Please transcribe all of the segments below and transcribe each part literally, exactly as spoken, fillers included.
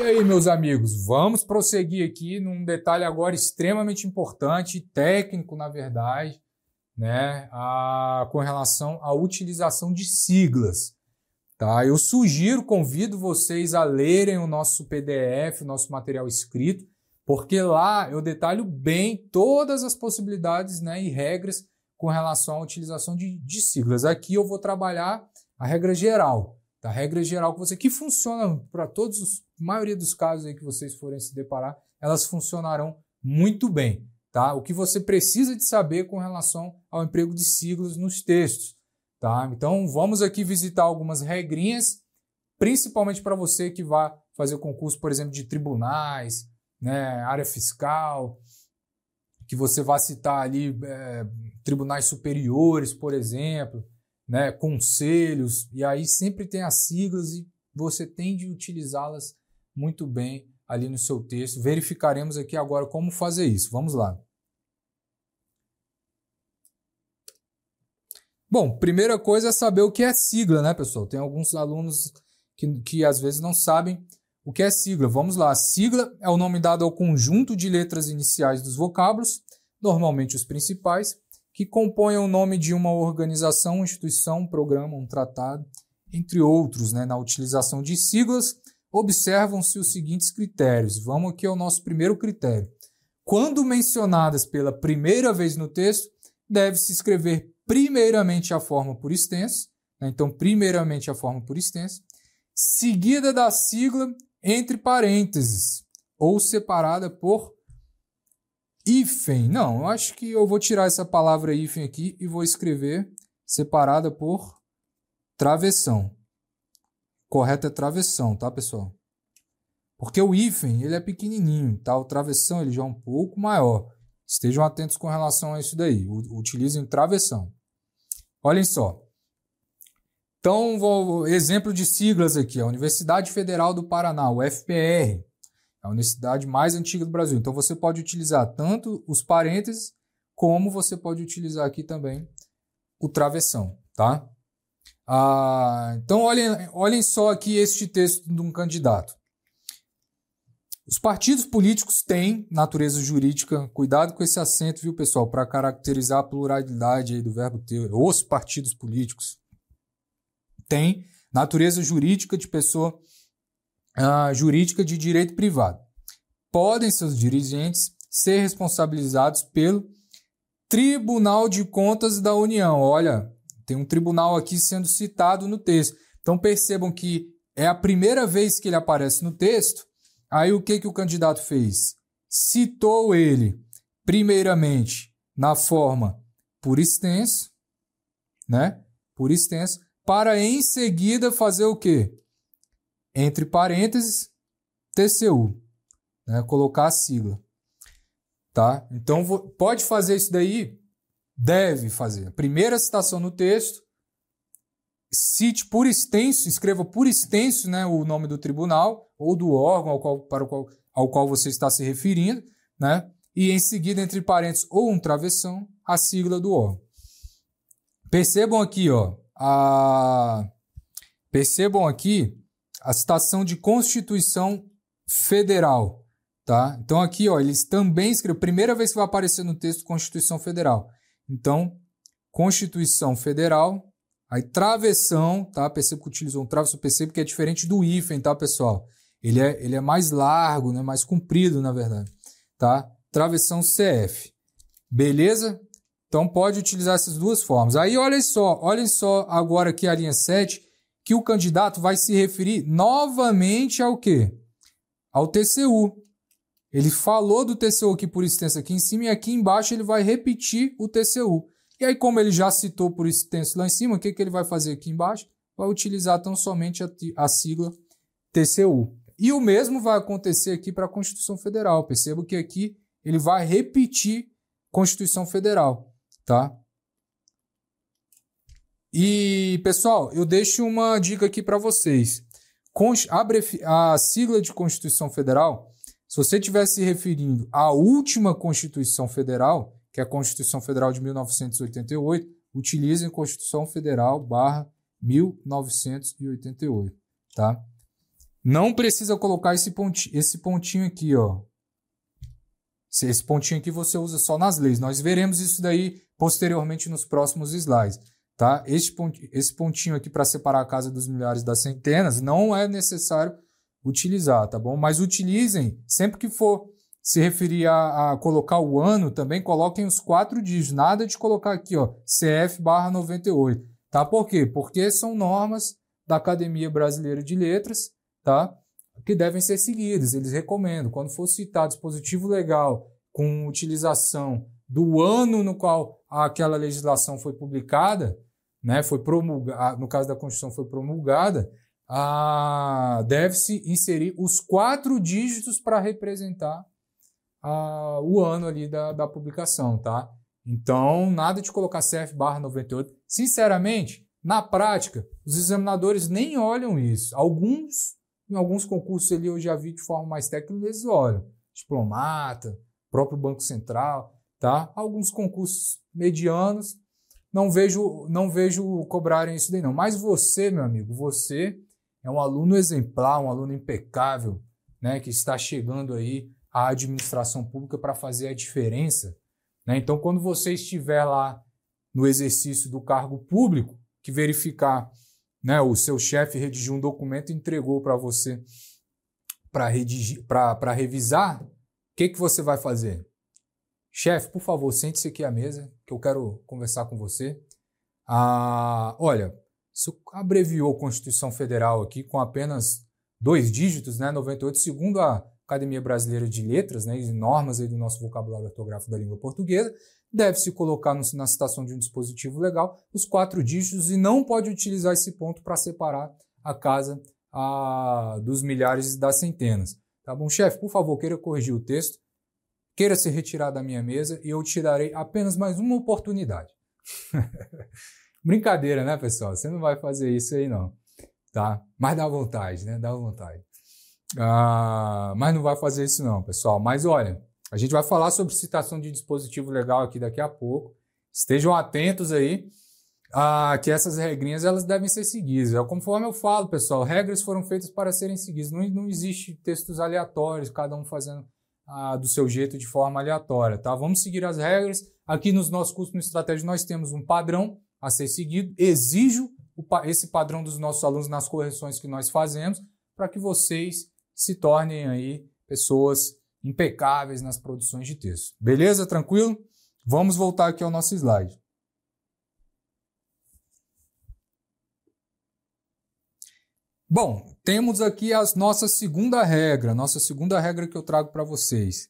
E aí, meus amigos, vamos prosseguir aqui num detalhe agora extremamente importante, técnico, na verdade, né, a, com relação à utilização de siglas. Tá? Eu sugiro, convido vocês a lerem o nosso P D F, o nosso material escrito, porque lá eu detalho bem todas as possibilidades, né, e regras com relação à utilização de, de siglas. Aqui eu vou trabalhar a regra geral. A regra geral que você que funciona para todos os a maioria dos casos aí que vocês forem se deparar, elas funcionarão muito bem, tá? O que você precisa de saber com relação ao emprego de siglas nos textos, tá? Então, vamos aqui visitar algumas regrinhas, principalmente para você que vai fazer concurso, por exemplo, de tribunais, né, área fiscal, que você vai citar ali é, tribunais superiores, por exemplo, né, conselhos, e aí sempre tem as siglas e você tem de utilizá-las muito bem ali no seu texto. Verificaremos aqui agora como fazer isso. Vamos lá. Bom, primeira coisa é saber o que é sigla, né, pessoal? Tem alguns alunos que, que às vezes não sabem o que é sigla. Vamos lá. Sigla é o nome dado ao conjunto de letras iniciais dos vocábulos, normalmente os principais, que compõem o nome de uma organização, instituição, um programa, um tratado, entre outros, né? Na utilização de siglas, observam-se os seguintes critérios. Vamos aqui ao nosso primeiro critério. Quando mencionadas pela primeira vez no texto, deve-se escrever primeiramente a forma por extenso, né? Então, primeiramente a forma por extenso, seguida da sigla entre parênteses, ou separada por hífen. Não, eu acho que eu vou tirar essa palavra hífen aqui e vou escrever separada por travessão. Correto é travessão, tá, pessoal? Porque o hífen, ele é pequenininho, tá? O travessão, ele já é um pouco maior. Estejam atentos com relação a isso daí. Utilizem travessão. Olhem só. Então, vou, exemplo de siglas aqui. A Universidade Federal do Paraná, o F P R. É a universidade mais antiga do Brasil. Então, você pode utilizar tanto os parênteses, como você pode utilizar aqui também o travessão, tá? Ah, então, olhem, olhem só aqui este texto de um candidato. Os partidos políticos têm natureza jurídica. Cuidado com esse acento, viu, pessoal? Para caracterizar a pluralidade aí do verbo ter. Os partidos políticos têm natureza jurídica de pessoa uh, jurídica de direito privado. Podem seus dirigentes ser responsabilizados pelo Tribunal de Contas da União. Olha, tem um tribunal aqui sendo citado no texto. Então percebam que é a primeira vez que ele aparece no texto. Aí o que, que o candidato fez? Citou ele, primeiramente, na forma por extenso, né? Por extenso, para em seguida fazer o quê? Entre parênteses, T C U, né? Colocar a sigla. Tá? Então, pode fazer isso daí? Deve fazer. Primeira citação no texto, cite por extenso, escreva por extenso, né, o nome do tribunal ou do órgão ao qual, para o qual, ao qual você está se referindo, né, e em seguida, entre parênteses ou um travessão, a sigla do órgão. Percebam aqui, ó, a... percebam aqui a citação de Constituição Federal. Tá? Então aqui, ó, eles também escrevem, primeira vez que vai aparecer no texto Constituição Federal. Então, Constituição Federal, aí travessão, tá? Percebo que utilizou um travessão, percebo que é diferente do hífen, tá, pessoal? Ele é, ele é mais largo, né? Mais comprido, na verdade, tá? Travessão C F. Beleza? Então pode utilizar essas duas formas. Aí olhem só, olhem só agora aqui a linha sete, que o candidato vai se referir novamente ao quê? Ao T C U. Ele falou do T C U aqui por extenso aqui em cima e aqui embaixo ele vai repetir o T C U. E aí, como ele já citou por extenso lá em cima, o que, que ele vai fazer aqui embaixo? Vai utilizar tão somente a, a sigla T C U. E o mesmo vai acontecer aqui para a Constituição Federal. Perceba que aqui ele vai repetir Constituição Federal, tá? E, pessoal, eu deixo uma dica aqui para vocês. A sigla de Constituição Federal, se você estiver se referindo à última Constituição Federal, que é a Constituição Federal de mil novecentos e oitenta e oito, utilizem Constituição Federal barra mil novecentos e oitenta e oito, tá? Não precisa colocar esse pontinho, esse pontinho aqui, ó. Esse pontinho aqui você usa só nas leis. Nós veremos isso daí posteriormente nos próximos slides, tá? Esse pontinho, esse pontinho aqui para separar a casa dos milhares das centenas não é necessário utilizar, tá bom? Mas utilizem, sempre que for se referir a, a colocar o ano, também coloquem os quatro dígitos. Nada de colocar aqui, ó, C F barra noventa e oito, tá? Por quê? Porque são normas da Academia Brasileira de Letras, tá? Que devem ser seguidas. Eles recomendam, quando for citado dispositivo legal com utilização do ano no qual aquela legislação foi publicada, né, foi promulgada, no caso da Constituição foi promulgada, ah, deve-se inserir os quatro dígitos para representar ah, o ano ali da, da publicação, tá? Então, nada de colocar C F barra noventa e oito. Sinceramente, na prática, os examinadores nem olham isso. Alguns Em alguns concursos ali eu já vi de forma mais técnica, eles olham. Diplomata, próprio Banco Central, tá? Alguns concursos medianos, não vejo, não vejo cobrarem isso daí não. Mas você, meu amigo, você é um aluno exemplar, um aluno impecável, né? Que está chegando aí à administração pública para fazer a diferença, né? Então, quando você estiver lá no exercício do cargo público, que verificar, né, o seu chefe redigiu um documento e entregou para você para redigir, para revisar, o que, que você vai fazer? Chefe, por favor, sente-se aqui à mesa, que eu quero conversar com você. Ah, olha, você abreviou a Constituição Federal aqui com apenas dois dígitos, né, noventa e oito, segundo a Academia Brasileira de Letras, né, e normas aí do nosso vocabulário ortográfico da língua portuguesa. Deve-se colocar no, na citação de um dispositivo legal os quatro dígitos e não pode utilizar esse ponto para separar a casa a, dos milhares e das centenas. Tá bom, chefe? Por favor, queira corrigir o texto, queira se retirar da minha mesa e eu te darei apenas mais uma oportunidade. Brincadeira, né, pessoal? Você não vai fazer isso aí, não. Tá? Mas dá vontade, né? Dá vontade. Ah, mas não vai fazer isso, não, pessoal. Mas olha, a gente vai falar sobre citação de dispositivo legal aqui daqui a pouco. Estejam atentos aí, ah, que essas regrinhas elas devem ser seguidas. É conforme eu falo, pessoal, regras foram feitas para serem seguidas. Não, não existe textos aleatórios, cada um fazendo ah, do seu jeito de forma aleatória, tá? Vamos seguir as regras. Aqui nos nossos cursos no Estratégia nós temos um padrão a ser seguido. Exijo o, esse padrão dos nossos alunos nas correções que nós fazemos para que vocês se tornem aí pessoas impecáveis nas produções de texto. Beleza? Tranquilo? Vamos voltar aqui ao nosso slide. Bom, temos aqui a nossa segunda regra, nossa segunda regra que eu trago para vocês.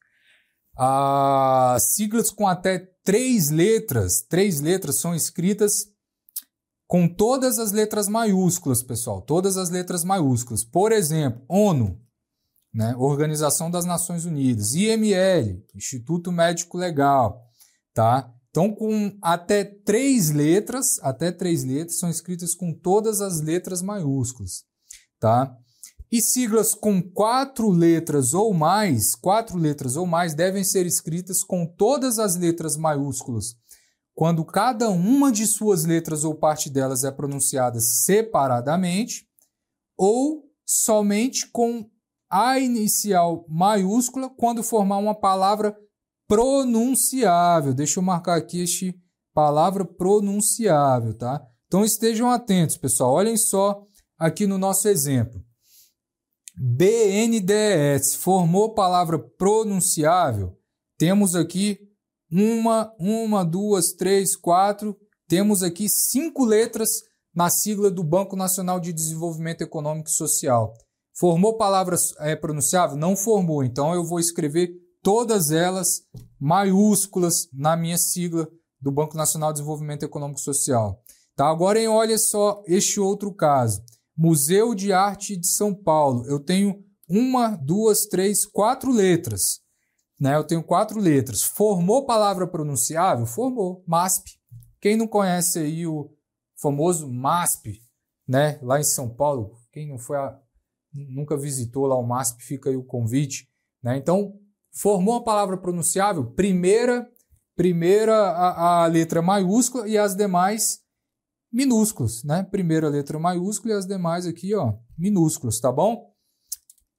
As siglas com até três letras, três letras são escritas com todas as letras maiúsculas, pessoal, todas as letras maiúsculas. Por exemplo, ONU, né? Organização das Nações Unidas, I M L, Instituto Médico Legal, tá? Então, com até três letras, até três letras são escritas com todas as letras maiúsculas, tá? E siglas com quatro letras ou mais, quatro letras ou mais devem ser escritas com todas as letras maiúsculas quando cada uma de suas letras ou parte delas é pronunciada separadamente ou somente com a inicial maiúscula quando formar uma palavra pronunciável. Deixa eu marcar aqui este palavra pronunciável, tá? Então estejam atentos, pessoal. Olhem só aqui no nosso exemplo. B N D E S formou palavra pronunciável. Temos aqui uma, uma, duas, três, quatro. Temos aqui cinco letras na sigla do Banco Nacional de Desenvolvimento Econômico e Social. Formou palavra é, pronunciável? Não formou. Então eu vou escrever todas elas maiúsculas na minha sigla do Banco Nacional de Desenvolvimento Econômico e Social. Tá? Agora, hein, olha só este outro caso. Museu de Arte de São Paulo. Eu tenho uma, duas, três, quatro letras. Né? Eu tenho quatro letras. Formou palavra pronunciável? Formou. MASP. Quem não conhece aí o famoso MASP, né? Lá em São Paulo, quem não foi a, nunca visitou lá o MASP, fica aí o convite. Né? Então, formou a palavra pronunciável, primeira, primeira a, a letra maiúscula e as demais minúsculas, né? Primeira letra maiúscula e as demais aqui, ó, minúsculas, tá bom?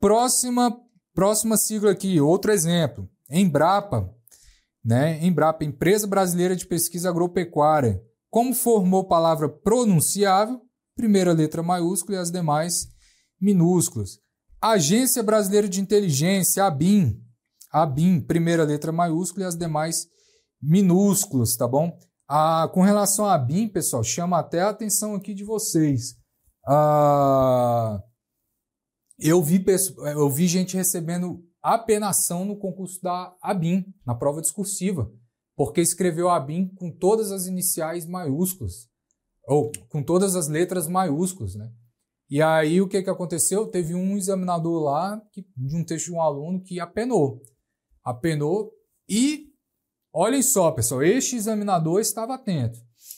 Próxima, próxima sigla aqui, outro exemplo. Embrapa, né? Embrapa, Empresa Brasileira de Pesquisa Agropecuária. Como formou palavra pronunciável? Primeira letra maiúscula e as demais minúsculas. Agência Brasileira de Inteligência, ABIN. ABIN, primeira letra maiúscula e as demais minúsculas, tá bom? Ah, com relação à ABIN, pessoal, chama até a atenção aqui de vocês. Ah, eu, vi, eu vi gente recebendo apenação no concurso da ABIN, na prova discursiva, porque escreveu ABIN com todas as iniciais maiúsculas, ou com todas as letras maiúsculas, né? E aí o que, que aconteceu? Teve um examinador lá, que, de um texto de um aluno, que apenou. Apenou e, olhem só, pessoal, este examinador estava atento.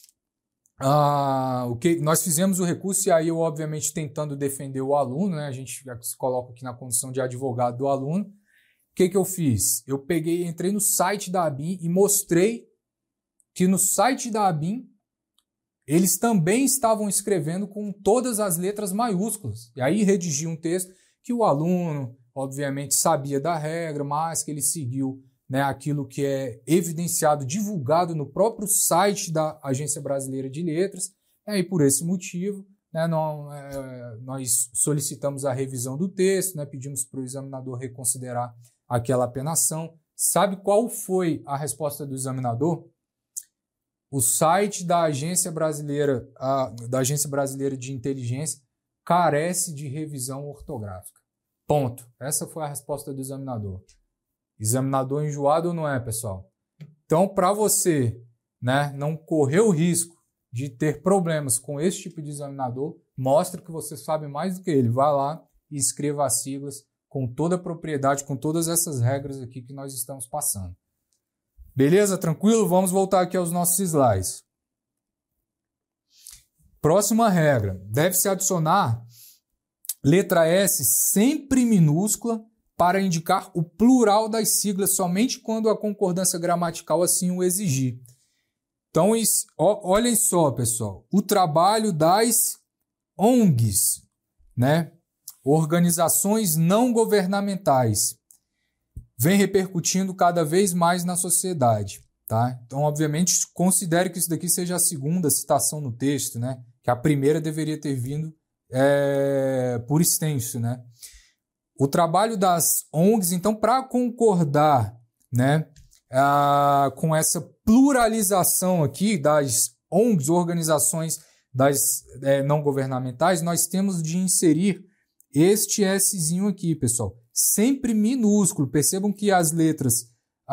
Ah, o que, nós fizemos o recurso e aí eu, obviamente, tentando defender o aluno, né? A gente se coloca aqui na condição de advogado do aluno. O que, que eu fiz? Eu peguei, entrei no site da ABIN e mostrei que no site da ABIN eles também estavam escrevendo com todas as letras maiúsculas. E aí redigi um texto que o aluno, obviamente, sabia da regra, mas que ele seguiu, né, aquilo que é evidenciado, divulgado no próprio site da Agência Brasileira de Letras. E aí, por esse motivo, né, não, é, nós solicitamos a revisão do texto, né, pedimos para o examinador reconsiderar aquela apenação. Sabe qual foi a resposta do examinador? O site da Agência Brasileira, a, da Agência Brasileira de Inteligência carece de revisão ortográfica. Ponto. Essa foi a resposta do examinador. Examinador enjoado ou não é, pessoal? Então, para você, né, não correr o risco de ter problemas com esse tipo de examinador, mostre que você sabe mais do que ele. Vá lá e escreva as siglas com toda a propriedade, com todas essas regras aqui que nós estamos passando. Beleza? Tranquilo? Vamos voltar aqui aos nossos slides. Próxima regra. Deve-se adicionar letra S sempre minúscula para indicar o plural das siglas somente quando a concordância gramatical assim o exigir. Então, isso, ó, olhem só, pessoal. O trabalho das O N Gs, né? Organizações não governamentais, vem repercutindo cada vez mais na sociedade, tá? Então, obviamente, considere que isso daqui seja a segunda citação no texto, né? Que a primeira deveria ter vindo é, por extenso, né? O trabalho das O N Gs, então, para concordar, né, a, com essa pluralização aqui das O N Gs, organizações das, é, não governamentais, nós temos de inserir este Szinho aqui, pessoal. Sempre minúsculo. Percebam que as letras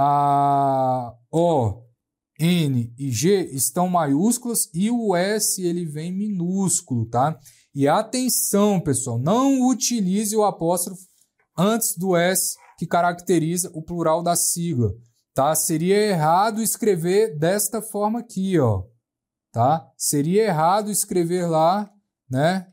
a, O, N e G estão maiúsculas e o S ele vem minúsculo, tá? E atenção, pessoal, não utilize o apóstrofo antes do S que caracteriza o plural da sigla, tá? Seria errado escrever desta forma aqui, ó, tá? Seria errado escrever lá, né?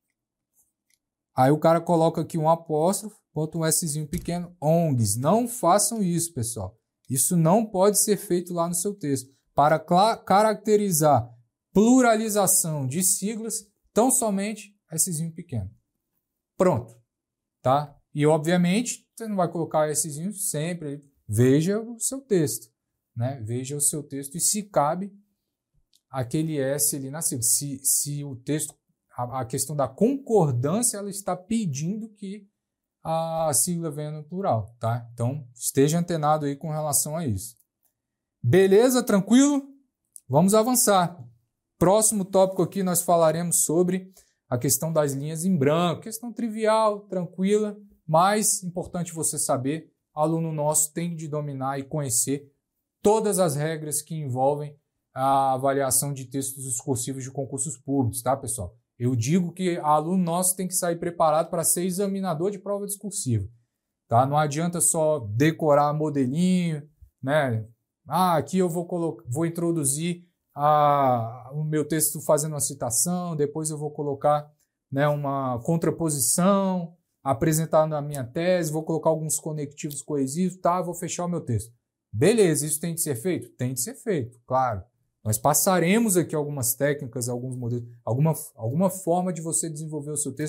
Aí o cara coloca aqui um apóstrofo, bota um Szinho pequeno, O N Gs. Não façam isso, pessoal. Isso não pode ser feito lá no seu texto. Para caracterizar pluralização de siglas, tão somente Szinho pequeno. Pronto. Tá? E, obviamente, você não vai colocar Szinho sempre. Veja o seu texto. Né? Veja o seu texto e se cabe aquele S ali na sigla. Se, se o texto, a, a questão da concordância, ela está pedindo que a sigla venha no plural, tá? Então, esteja antenado aí com relação a isso. Beleza? Tranquilo? Vamos avançar. Próximo tópico aqui nós falaremos sobre a questão das linhas em branco. Questão trivial, tranquila, mas importante você saber, aluno nosso tem de dominar e conhecer todas as regras que envolvem a avaliação de textos discursivos de concursos públicos, tá, pessoal? Eu digo que aluno nosso tem que sair preparado para ser examinador de prova discursiva, tá? Não adianta só decorar modelinho, né? Ah, aqui eu vou, colocar, vou introduzir a, o meu texto fazendo uma citação, depois eu vou colocar, né, uma contraposição, apresentando a minha tese, vou colocar alguns conectivos coesivos, tá? Vou fechar o meu texto. Beleza, isso tem de ser feito? Tem de ser feito, claro. Nós passaremos aqui algumas técnicas, alguns modelos, alguma, alguma forma de você desenvolver o seu texto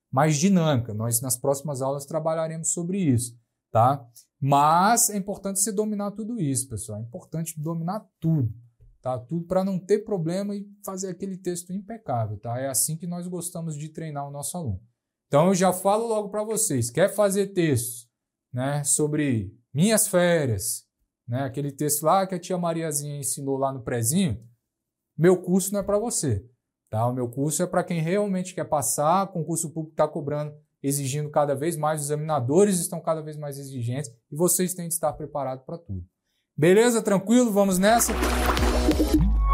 mais dinâmica. Nós, nas próximas aulas, trabalharemos sobre isso, tá? Mas é importante você dominar tudo isso, pessoal. É importante dominar tudo, tá? Tudo para não ter problema e fazer aquele texto impecável, tá? É assim que nós gostamos de treinar o nosso aluno. Então, eu já falo logo para vocês. Quer fazer textos, né, sobre minhas férias, né, aquele texto lá que a tia Mariazinha ensinou lá no prezinho, meu curso não é para você. Tá? O meu curso é para quem realmente quer passar, o concurso público está cobrando, exigindo cada vez mais, os examinadores estão cada vez mais exigentes e vocês têm de estar preparados para tudo. Beleza? Tranquilo? Vamos nessa?